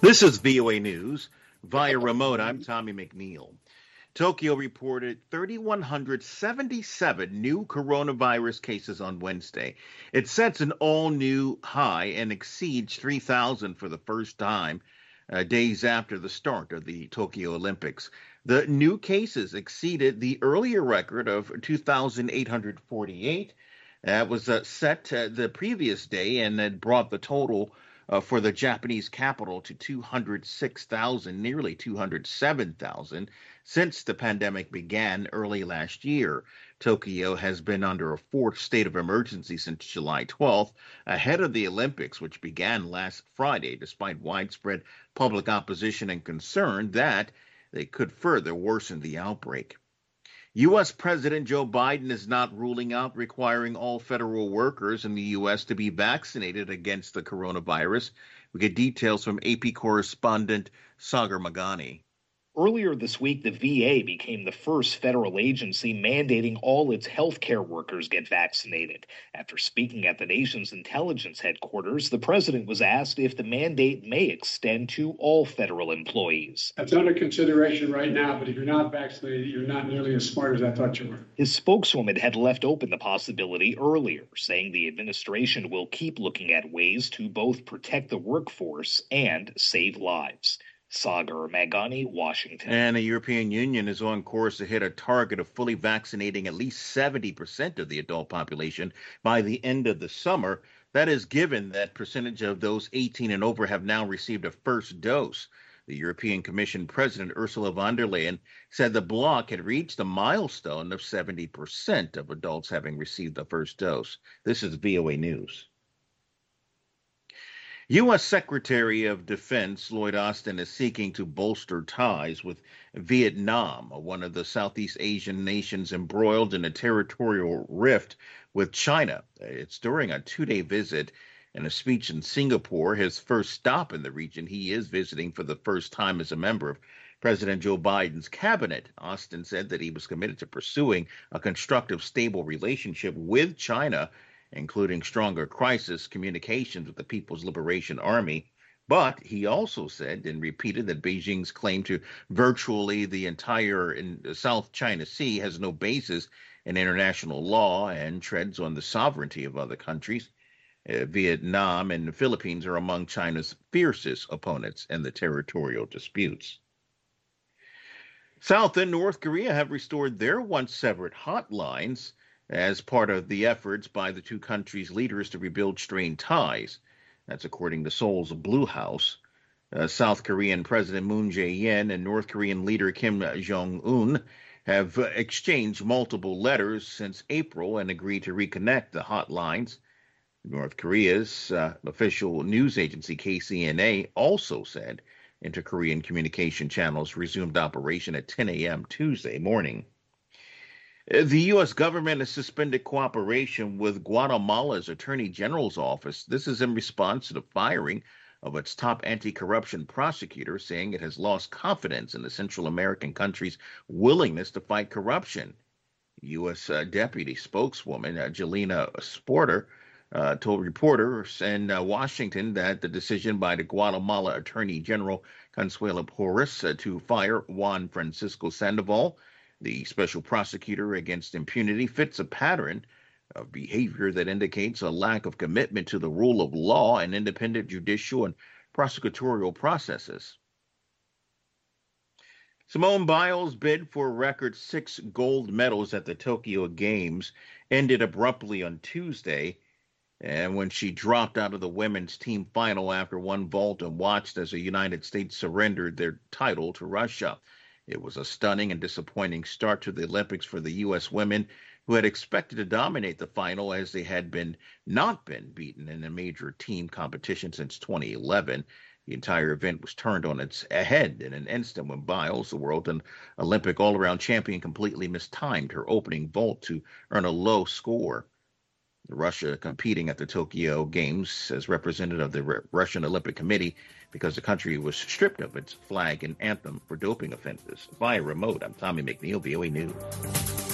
This is VOA News. Via remote, I'm Tommy McNeil. Tokyo reported 3,177 new coronavirus cases on Wednesday. It sets an all-new high and exceeds 3,000 for the first time, days after the start of the Tokyo Olympics. The new cases exceeded the earlier record of 2,848. That was set the previous day, and it brought the total for the Japanese capital to 206,000, nearly 207,000, since the pandemic began early last year. Tokyo has been under a fourth state of emergency since July 12th, ahead of the Olympics, which began last Friday, despite widespread public opposition and concern that they could further worsen the outbreak. U.S. President Joe Biden is not ruling out requiring all federal workers in the U.S. to be vaccinated against the coronavirus. We get details from AP correspondent Sagar Magani. Earlier this week, the VA became the first federal agency mandating all its healthcare workers get vaccinated. After speaking at the nation's intelligence headquarters, the president was asked if the mandate may extend to all federal employees. That's under consideration right now, but if you're not vaccinated, you're not nearly as smart as I thought you were. His spokeswoman had left open the possibility earlier, saying the administration will keep looking at ways to both protect the workforce and save lives. Sagar Magani, Washington. And the European Union is on course to hit a target of fully vaccinating at least 70% of the adult population by the end of the summer. That is given that percentage of those 18 and over have now received a first dose. The European Commission President Ursula von der Leyen said the bloc had reached a milestone of 70% of adults having received the first dose. This is VOA News. U.S. Secretary of Defense Lloyd Austin is seeking to bolster ties with Vietnam, one of the Southeast Asian nations embroiled in a territorial rift with China. It's during a two-day visit and a speech in Singapore, his first stop in the region. He is visiting for the first time as a member of President Joe Biden's cabinet. Austin said that he was committed to pursuing a constructive, stable relationship with China, including stronger crisis communications with the People's Liberation Army. But he also said and repeated that Beijing's claim to virtually the entire South China Sea has no basis in international law and treads on the sovereignty of other countries. Vietnam and the Philippines are among China's fiercest opponents in the territorial disputes. South and North Korea have restored their once severed hotlines as part of the efforts by the two countries' leaders to rebuild strained ties. That's according to Seoul's Blue House. South Korean President Moon Jae-in and North Korean leader Kim Jong-un have exchanged multiple letters since April and agreed to reconnect the hotlines. North Korea's official news agency KCNA also said inter-Korean communication channels resumed operation at 10 a.m. Tuesday morning. The U.S. government has suspended cooperation with Guatemala's Attorney General's office. This is in response to the firing of its top anti-corruption prosecutor, saying it has lost confidence in the Central American country's willingness to fight corruption. U.S. Deputy Spokeswoman Jelena Sporter told reporters in Washington that the decision by the Guatemala Attorney General Consuelo Porras to fire Juan Francisco Sandoval, the special prosecutor against impunity, fits a pattern of behavior that indicates a lack of commitment to the rule of law and independent judicial and prosecutorial processes. Simone Biles' bid for a record 6 gold medals at the Tokyo Games ended abruptly on Tuesday, and when she dropped out of the women's team final after one vault and watched as the United States surrendered their title to Russia. It was a stunning and disappointing start to the Olympics for the U.S. women, who had expected to dominate the final as they had not been beaten in a major team competition since 2011. The entire event was turned on its head in an instant when Biles, the world and Olympic all-around champion, completely mistimed her opening vault to earn a low score. Russia competing at the Tokyo Games as representative of the Russian Olympic Committee because the country was stripped of its flag and anthem for doping offenses. Via remote, I'm Tommy McNeil, VOA News.